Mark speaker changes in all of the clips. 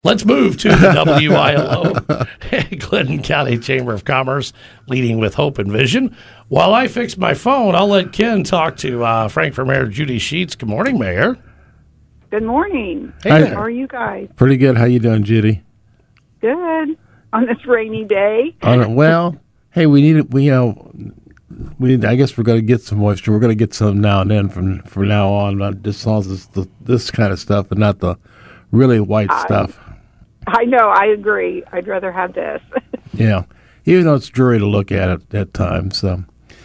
Speaker 1: Let's move to the WILO Clinton County Chamber of Commerce, leading with hope and vision. While I fix my phone, I'll let Ken talk to Frankfort Mayor Judy Sheets. Good morning, Mayor.
Speaker 2: Good morning.
Speaker 1: Hey,
Speaker 2: how are you guys?
Speaker 3: Pretty good. How you doing, Judy?
Speaker 2: Good. On this rainy day.
Speaker 3: Well, hey, we need it. I guess we're going to get some moisture. We're going to get some now and then from now on. Not just all this kind of stuff, and not the really white stuff.
Speaker 2: I know. I agree. I'd rather have this.
Speaker 3: Yeah, even though it's dreary to look at times. So,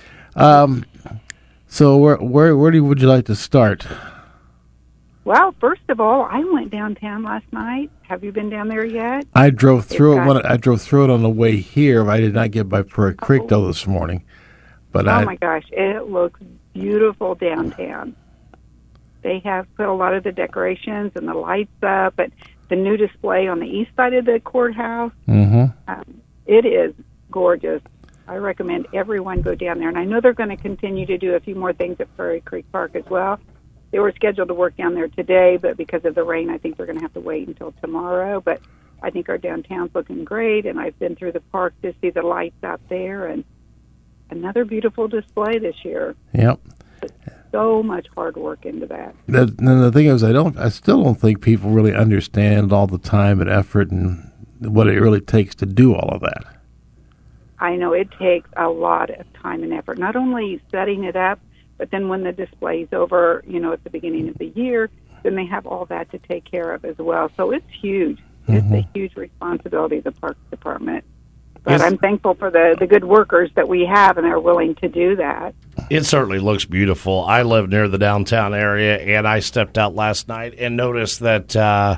Speaker 3: where would you like to start?
Speaker 2: Well, first of all, I went downtown last night. Have you been down there yet?
Speaker 3: I drove through it. I drove through it on the way here. I did not get by Prairie Creek though this morning. But
Speaker 2: my gosh, it looks beautiful downtown. They have put a lot of the decorations and the lights up, but the new display on the east side of the courthouse, it is gorgeous. I recommend everyone go down there. And I know they're going to continue to do a few more things at Prairie Creek Park as well. They were scheduled to work down there today, but because of the rain, I think they're going to have to wait until tomorrow. But I think our downtown's looking great, and I've been through the park to see the lights out there, and another beautiful display this year.
Speaker 3: Yep.
Speaker 2: So much hard work into that.
Speaker 3: The thing is, I still don't think people really understand all the time and effort and what it really takes to do all of that.
Speaker 2: I know it takes a lot of time and effort, not only setting it up, but then when the display's over, at the beginning of the year, then they have all that to take care of as well. So it's huge. It's a huge responsibility of the Parks Department. But I'm thankful for the good workers that we have, and they're willing to do that.
Speaker 1: It certainly looks beautiful. I live near the downtown area, and I stepped out last night and noticed that,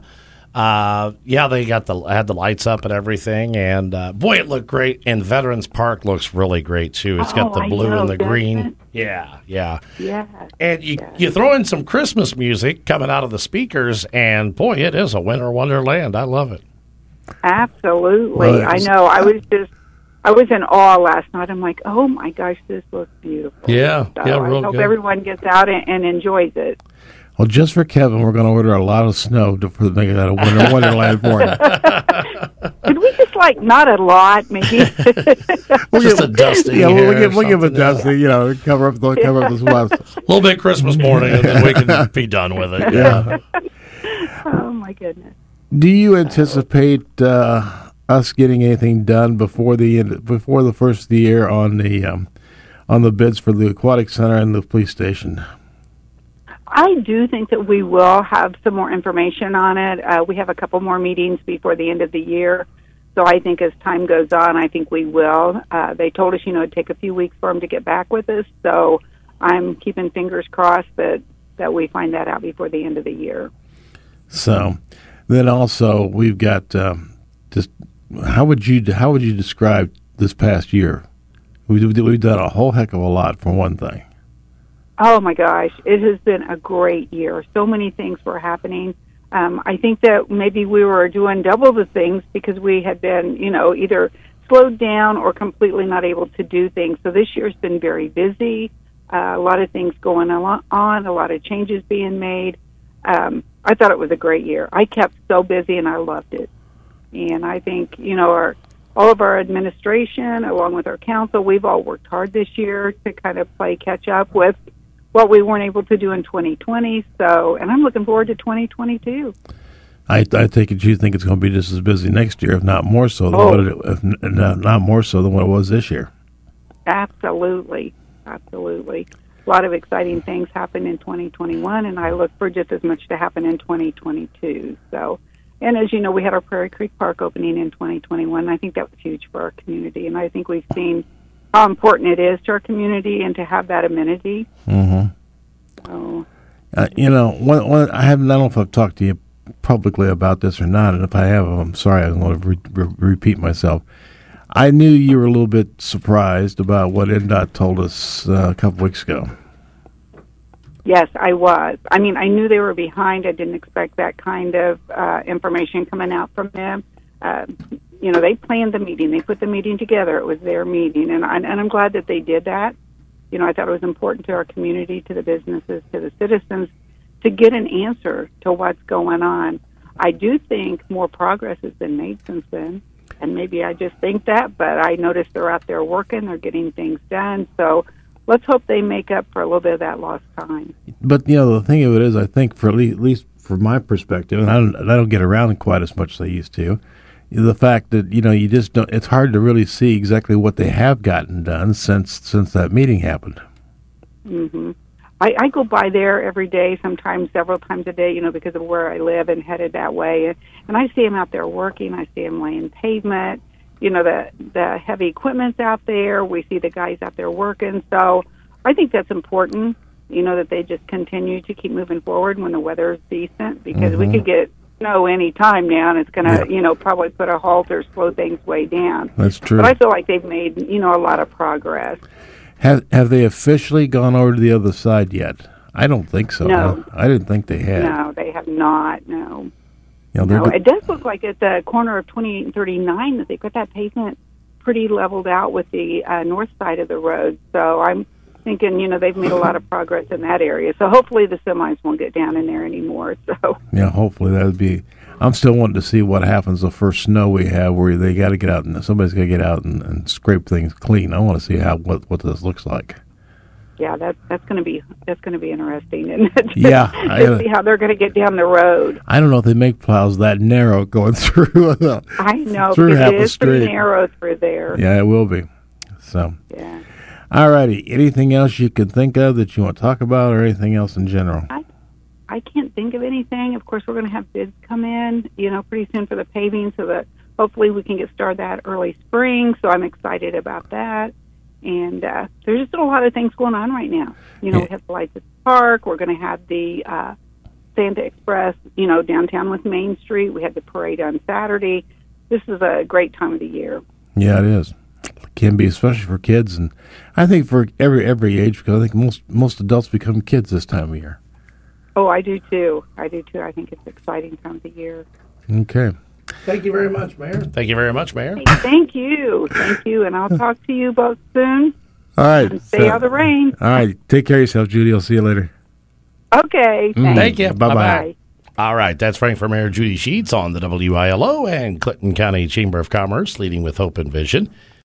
Speaker 1: they had the lights up and everything, and boy, it looked great. And Veterans Park looks really great too. It's got the blue and the green. Yeah. And you throw in some Christmas music coming out of the speakers, and boy, it is a winter wonderland. I love it.
Speaker 2: Absolutely. Well, I know. I was in awe last night. I'm like, oh my gosh, this looks beautiful.
Speaker 1: Yeah,
Speaker 2: so
Speaker 1: real
Speaker 2: I hope
Speaker 1: good.
Speaker 2: everyone gets out and enjoys it.
Speaker 3: Well, just for Kevin, we're going to order a lot of snow to make that a winter wonderland for him.
Speaker 2: Could we just not a lot, maybe?
Speaker 1: Just a dusting.
Speaker 3: Yeah, we'll give a dusting. Cover up the sweats.
Speaker 1: A little bit Christmas morning, and then we can be done with it. Yeah.
Speaker 2: Oh my goodness.
Speaker 3: Do you anticipate us getting anything done before the first of the year on the bids for the aquatic center and the police station?
Speaker 2: I do think that we will have some more information on it. We have a couple more meetings before the end of the year, so I think as time goes on, I think we will. They told us, it'd take a few weeks for them to get back with us, so I'm keeping fingers crossed that we find that out before the end of the year.
Speaker 3: So, then also we've got just how would you describe this past year? We've done a whole heck of a lot for one thing.
Speaker 2: Oh, my gosh. It has been a great year. So many things were happening. I think that maybe we were doing double the things because we had been, either slowed down or completely not able to do things. So this year's been very busy, a lot of things going on, a lot of changes being made. I thought it was a great year. I kept so busy, and I loved it. And I think, all of our administration, along with our council, we've all worked hard this year to kind of play catch up with what we weren't able to do in 2020. So, and I'm looking forward to 2022.
Speaker 3: I think you think it's going to be just as busy next year, if not more so than not more so than what it was this year.
Speaker 2: Absolutely. A lot of exciting things happen in 2021, and I look for just as much to happen in 2022. So, and as you know, we had our Prairie Creek Park opening in 2021. And I think that was huge for our community, and I think we've seen how important it is to our community and to have that amenity.
Speaker 3: Mm-hmm.
Speaker 2: So,
Speaker 3: I don't know if I've talked to you publicly about this or not, and if I have, I'm sorry. I'm going to repeat myself. I knew you were a little bit surprised about what NDOT told us a couple weeks ago.
Speaker 2: Yes, I was. I mean, I knew they were behind. I didn't expect that kind of information coming out from them. They planned the meeting. They put the meeting together. It was their meeting, and I'm glad that they did that. I thought it was important to our community, to the businesses, to the citizens, to get an answer to what's going on. I do think more progress has been made since then. And maybe I just think that, but I notice they're out there working, they're getting things done. So let's hope they make up for a little bit of that lost time.
Speaker 3: But, the thing of it is, I think for at least from my perspective, and I don't get around quite as much as I used to, the fact that, you just don't, it's hard to really see exactly what they have gotten done since that meeting happened.
Speaker 2: Mm-hmm. I go by there every day, sometimes several times a day, because of where I live and headed that way. And I see them out there working. I see them laying pavement. The heavy equipment's out there. We see the guys out there working. So I think that's important, that they just continue to keep moving forward when the weather's decent, because we could get snow any time now, and it's going to, probably put a halt or slow things way down.
Speaker 3: That's true.
Speaker 2: But I feel like they've made, a lot of progress.
Speaker 3: Have they officially gone over to the other side yet? I don't think so.
Speaker 2: No.
Speaker 3: I didn't think they had.
Speaker 2: No, they have not, no.
Speaker 3: No,
Speaker 2: it does look like at the corner of 28 and 39 that they've got that pavement pretty leveled out with the north side of the road. So I'm thinking, they've made a lot of progress in that area. So hopefully the semis won't get down in there anymore. So
Speaker 3: yeah, hopefully that would be. I'm still wanting to see what happens the first snow we have, where they got to get out and somebody's got to get out and scrape things clean. I want to see what this looks like.
Speaker 2: Yeah, that's going to be interesting, isn't it?
Speaker 3: Yeah,
Speaker 2: to see how they're going to get down the road.
Speaker 3: I don't know if they make plows that narrow going through.
Speaker 2: I know,
Speaker 3: through
Speaker 2: because
Speaker 3: half
Speaker 2: it
Speaker 3: a
Speaker 2: is
Speaker 3: street.
Speaker 2: pretty narrow through there.
Speaker 3: Yeah, it will be. So
Speaker 2: yeah.
Speaker 3: All righty. Anything else you can think of that you want to talk about, or anything else in general?
Speaker 2: I can't think of anything. Of course, we're going to have bids come in, pretty soon for the paving, so that hopefully we can get started that early spring. So I'm excited about that. And there's just a lot of things going on right now. We have the lights at the park. We're going to have the Santa Express, downtown with Main Street. We had the parade on Saturday. This is a great time of the year.
Speaker 3: Yeah, it is. It can be, especially for kids, and I think for every age, because I think most adults become kids this time of year.
Speaker 2: Oh, I do too. I think it's an exciting time of the year.
Speaker 3: Okay.
Speaker 1: Thank you very much, Mayor. Thank you very much, Mayor.
Speaker 2: Thank you. And I'll talk to you both soon.
Speaker 3: All right.
Speaker 2: And stay out of the rain.
Speaker 3: All right. Take care of yourself, Judy. I'll see you later.
Speaker 2: Okay.
Speaker 1: Thank you.
Speaker 3: Bye-bye.
Speaker 1: All right. That's Frankfort Mayor Judy Sheets on the WILO and Clinton County Chamber of Commerce, leading with hope and vision.